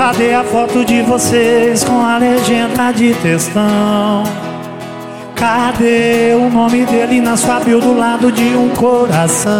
Cadê a foto de vocês com a legenda de textão? Cadê o nome dele na sua bio do lado de um coração?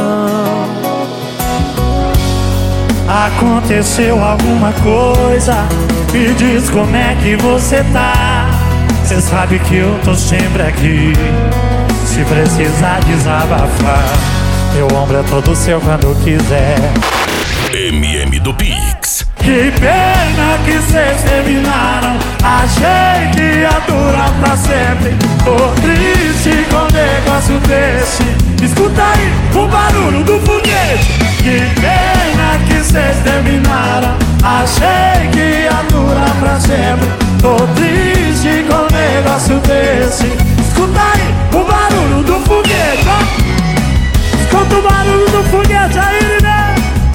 Aconteceu alguma coisa? Me diz como é que você tá. Cê sabe que eu tô sempre aqui, se precisar desabafar. Meu ombro é todo seu quando quiser. MM do Pix. Que pena que cês terminaram. Achei que ia durar pra sempre. Tô triste com um negócio desse. Escuta aí o barulho do foguete. Que pena que cês terminaram. Achei que ia durar pra sempre. Tô triste com um negócio desse. Escuta aí o barulho do foguete, ó. Escuta o barulho do foguete aí, né?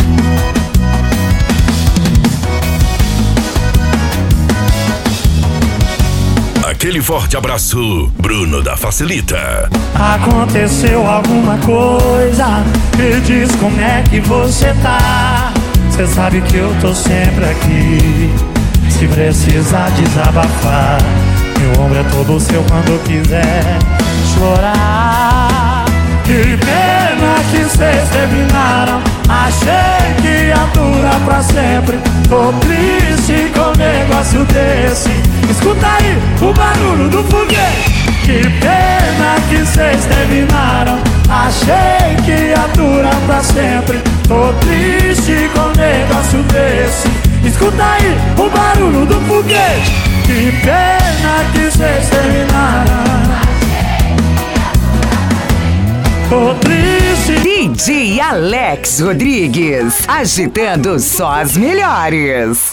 Aquele forte abraço, Bruno da Facilita. Aconteceu alguma coisa? Me diz como é que você tá. Cê sabe que eu tô sempre aqui, se precisar desabafar. Meu ombro é todo seu quando quiser chorar. Que pena que cês terminaram. Achei que ia durar pra sempre. Tô triste com um negócio desse. Escuta aí o barulho do foguete. Que pena que cês terminaram. Achei que ia durar pra sempre. Tô triste com um negócio desse. Escuta aí o barulho do foguete. Que pena que cês terminaram. Tô triste. DJ Alex Rodrigues, agitando só as melhores.